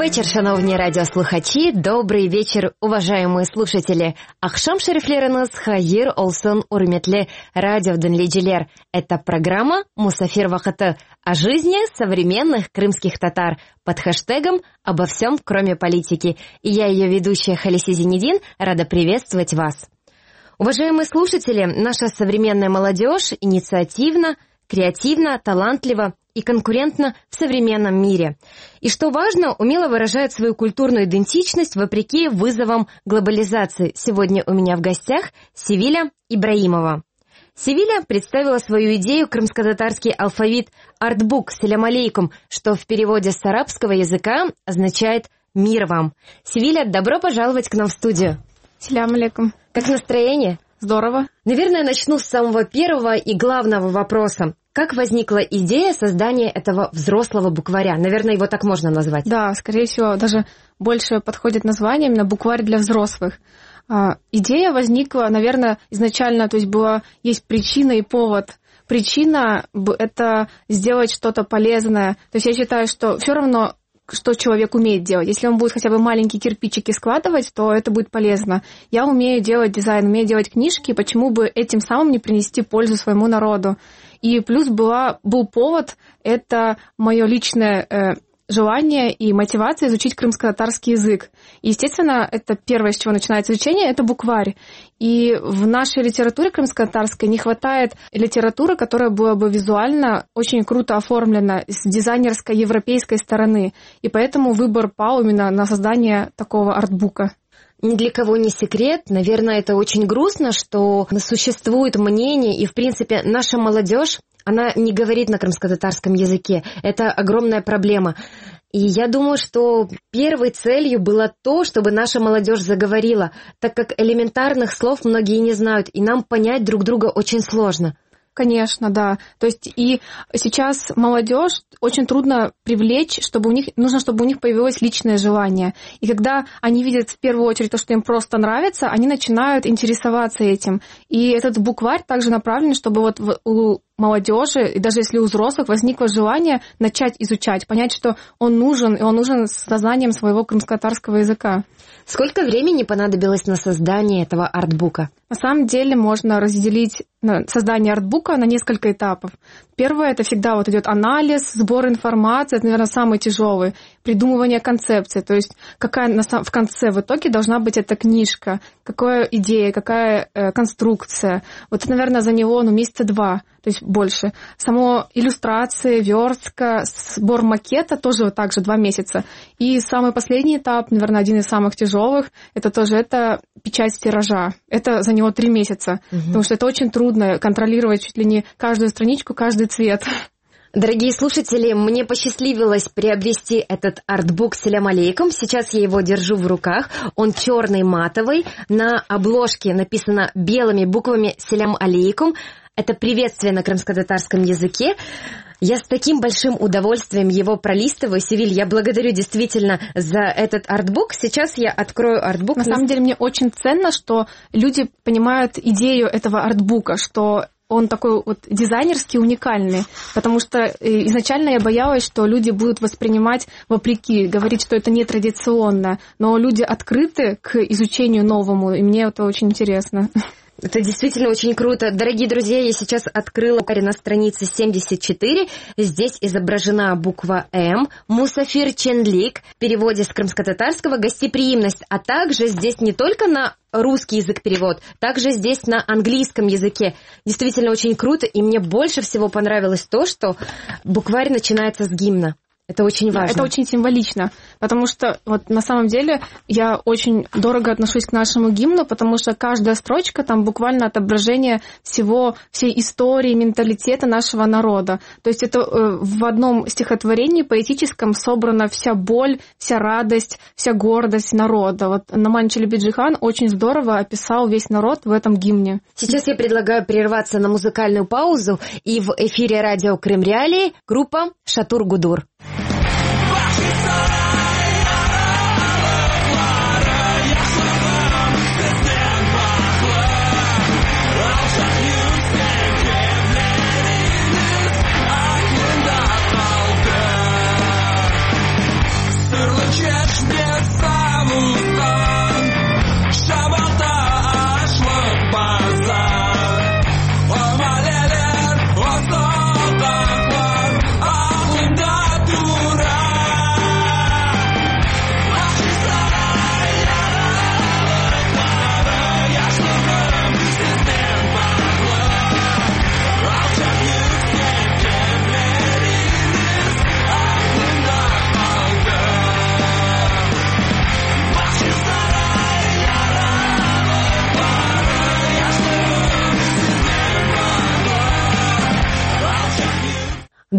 вечір, шановні радіослухачі, добрий вечір, уважаемые слушатели. Ахшам шерифлериныз хайыр олсын урметле радиодынлейчилер. Это программа «Мусафир вакыты» о жизни современных крымских татар под хэштегом «Обо всем, кроме политики». И я, ее ведущая Халиси Зинедин, рада приветствовать вас. Уважаемые слушатели, наша современная молодежь инициативна, креативна, талантлива и конкурентна в современном мире. И что важно, умело выражает свою культурную идентичность вопреки вызовам глобализации. Сегодня у меня в гостях Севиля Ибраимова. Севиля представила свою идею крымско-татарский алфавит «Артбук» «Селям алейкум», что в переводе с арабского языка означает «Мир вам». Севиля, добро пожаловать к нам в студию. Селям алейкум. Как настроение? Здорово. Наверное, начну с самого первого и главного вопроса. Как возникла идея создания этого взрослого букваря? Наверное, его так можно назвать. Да, скорее всего, даже больше подходит название именно букварь для взрослых. Идея возникла, наверное, изначально, то есть есть причина и повод. Причина — это сделать что-то полезное. То есть я считаю, что все равно, что человек умеет делать. Если он будет хотя бы маленькие кирпичики складывать, то это будет полезно. Я умею делать дизайн, умею делать книжки, почему бы этим самым не принести пользу своему народу? И плюс был повод, это мое личное желание и мотивация изучить крымско-татарский язык. И, естественно, это первое, с чего начинается изучение, это букварь. И в нашей литературе крымско-татарской не хватает литературы, которая была бы визуально очень круто оформлена с дизайнерской европейской стороны. И поэтому выбор пал именно на создание такого артбука. Ни для кого не секрет. Наверное, это очень грустно, что существует мнение, и, в принципе, наша молодежь, она не говорит на крымско-татарском языке. Это огромная проблема. И я думаю, что первой целью было то, чтобы наша молодежь заговорила, так как элементарных слов многие не знают, и нам понять друг друга очень сложно. Конечно, да. То есть и сейчас молодежь очень трудно привлечь, нужно, чтобы у них появилось личное желание. И когда они видят в первую очередь то, что им просто нравится, они начинают интересоваться этим. И этот букварь также направлен, чтобы вот у молодежи, и даже если у взрослых возникло желание начать изучать, понять, что он нужен, и он нужен с сознанием своего крымско-татарского языка. Сколько времени понадобилось на создание этого артбука? На самом деле можно разделить создание артбука на несколько этапов. Первое — это всегда идет анализ, сбор информации, это, наверное, самый тяжелый, придумывание концепции, то есть какая в конце в итоге должна быть эта книжка, какая идея, какая конструкция. Вот это, наверное, за него месяца 2, то есть больше. Само иллюстрации, верстка, сбор макета тоже также 2 месяца. И самый последний этап, наверное, один из самых тяжелых, это печать тиража. Это за него 3 месяца, потому что это очень трудно контролировать чуть ли не каждую страничку, каждый цвет. Дорогие слушатели, мне посчастливилось приобрести этот артбук «Селям алейкум». Сейчас я его держу в руках. Он черный, матовый. На обложке написано белыми буквами «Селям алейкум». Это приветствие на крымско-татарском языке. Я с таким большим удовольствием его пролистываю. Севиль, я благодарю действительно за этот артбук. Сейчас я открою артбук. На самом деле мне очень ценно, что люди понимают идею этого артбука, что он такой дизайнерский, уникальный, потому что изначально я боялась, что люди будут воспринимать вопреки, говорить, что это нетрадиционно, но люди открыты к изучению новому, и мне это очень интересно. Это действительно очень круто. Дорогие друзья, я сейчас открыла на странице 74. Здесь изображена буква «М», «Мусафир Ченлик», в переводе с крымско-татарского «гостеприимность», а также здесь не только на русский язык перевод, также здесь на английском языке. Действительно очень круто, и мне больше всего понравилось то, что букварь начинается с гимна. Это очень важно. Это очень символично, потому что на самом деле я очень дорого отношусь к нашему гимну, потому что каждая строчка там буквально отображение всей истории, менталитета нашего народа. То есть это в одном стихотворении поэтическом собрана вся боль, вся радость, вся гордость народа. Номан Челебиджихан очень здорово описал весь народ в этом гимне. Сейчас я предлагаю прерваться на музыкальную паузу, и в эфире радио Крым Реалии группа «Шатур Гудур». Check.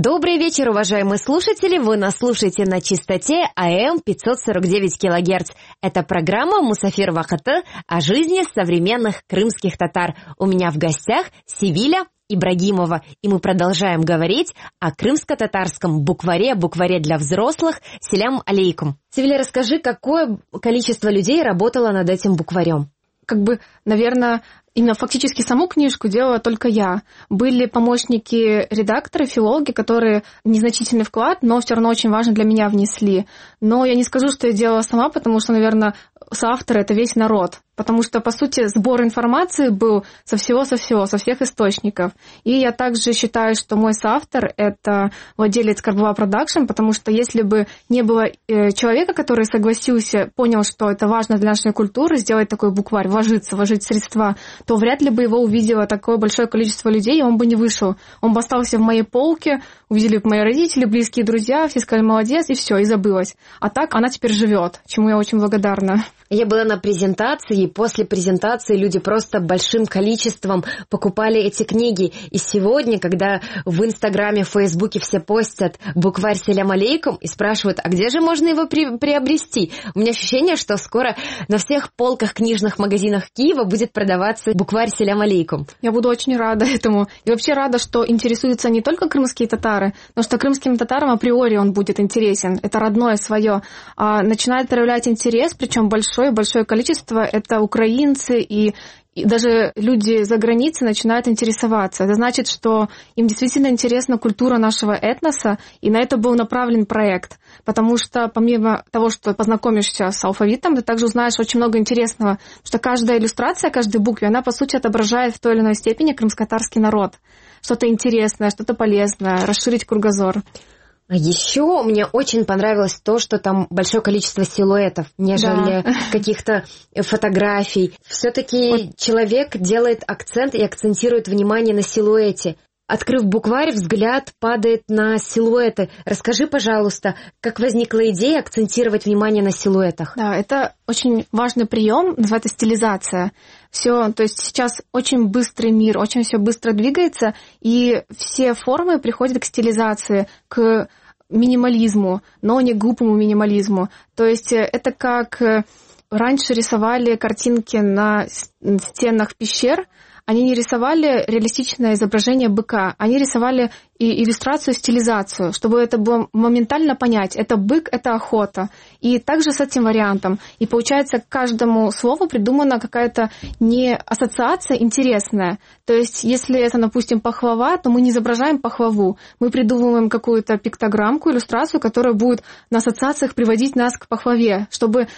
Добрый вечер, уважаемые слушатели. Вы нас слушаете на частоте АМ 549 кГц. Это программа «Мусафир Вахыты» о жизни современных крымских татар. У меня в гостях Севиля Ибрагимова, и мы продолжаем говорить о крымско-татарском букваре для взрослых. Селям алейкум. Севиля, расскажи, какое количество людей работало над этим букварем? Наверное, именно фактически саму книжку делала только я. Были помощники редакторы, филологи, которые незначительный вклад, но все равно очень важно для меня внесли. Но я не скажу, что я делала сама, потому что, наверное, соавторы — это весь народ. Потому что, по сути, сбор информации был со всех источников. И я также считаю, что мой соавтор — это владелец Карбова Продакшн, потому что если бы не было человека, который согласился, понял, что это важно для нашей культуры, сделать такой букварь, вложить средства, то вряд ли бы его увидело такое большое количество людей, и он бы не вышел. Он бы остался в моей полке, увидели бы мои родители, близкие друзья, все сказали «молодец», и все, и забылось. А так она теперь живет, чему я очень благодарна. Я была на презентации, и после презентации люди просто большим количеством покупали эти книги. И сегодня, когда в Инстаграме, в Фейсбуке все постят букварь «Селям алейкум» и спрашивают, а где же можно его приобрести? У меня ощущение, что скоро на всех полках книжных магазинах Киева будет продаваться букварь «Селям алейкум». Я буду очень рада этому. И вообще рада, что интересуются не только крымские татары, но что крымским татарам априори он будет интересен. Это родное свое. А начинает проявлять интерес, причем большое количество, это украинцы и даже люди за границей начинают интересоваться. Это значит, что им действительно интересна культура нашего этноса, и на это был направлен проект. Потому что помимо того, что познакомишься с алфавитом, ты также узнаешь очень много интересного, что каждая иллюстрация, каждой букве, она, по сути, отображает в той или иной степени крымско-татарский народ. Что-то интересное, что-то полезное, расширить кругозор. А еще мне очень понравилось то, что там большое количество силуэтов, нежели каких-то фотографий. Все-таки человек делает акцент и акцентирует внимание на силуэте. Открыв букварь, взгляд падает на силуэты. Расскажи, пожалуйста, как возникла идея акцентировать внимание на силуэтах? Да, это очень важный прием, называется стилизация. То есть сейчас очень быстрый мир, очень все быстро двигается, и все формы приходят к стилизации, к минимализму, но не глупому минимализму. То есть это как раньше рисовали картинки на стенах пещер. Они не рисовали реалистичное изображение быка, они рисовали и иллюстрацию, стилизацию, чтобы это было моментально понять. Это бык, это охота. И также с этим вариантом. И получается, к каждому слову придумана какая-то не ассоциация интересная. То есть, если это, допустим, пахлава, то мы не изображаем пахлаву. Мы придумываем какую-то пиктограммку, иллюстрацию, которая будет на ассоциациях приводить нас к пахлаве, чтобы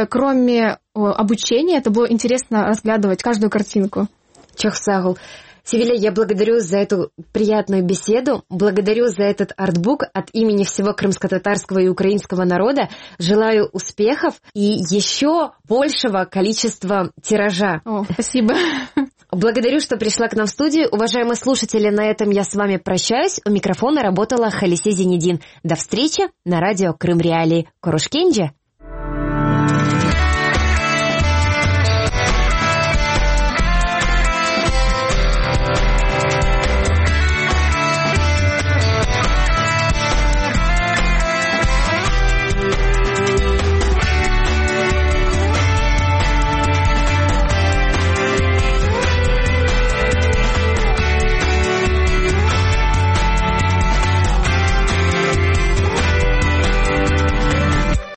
кроме обучения это было интересно разглядывать каждую картинку. Чахсагул. Севиля, я благодарю за эту приятную беседу, благодарю за этот артбук от имени всего крымско-татарского и украинского народа. Желаю успехов и еще большего количества тиража. Спасибо. Благодарю, что пришла к нам в студию. Уважаемые слушатели, на этом я с вами прощаюсь. У микрофона работала Халисе Зенедин. До встречи на радио Крым Реалии. Корушкенджи.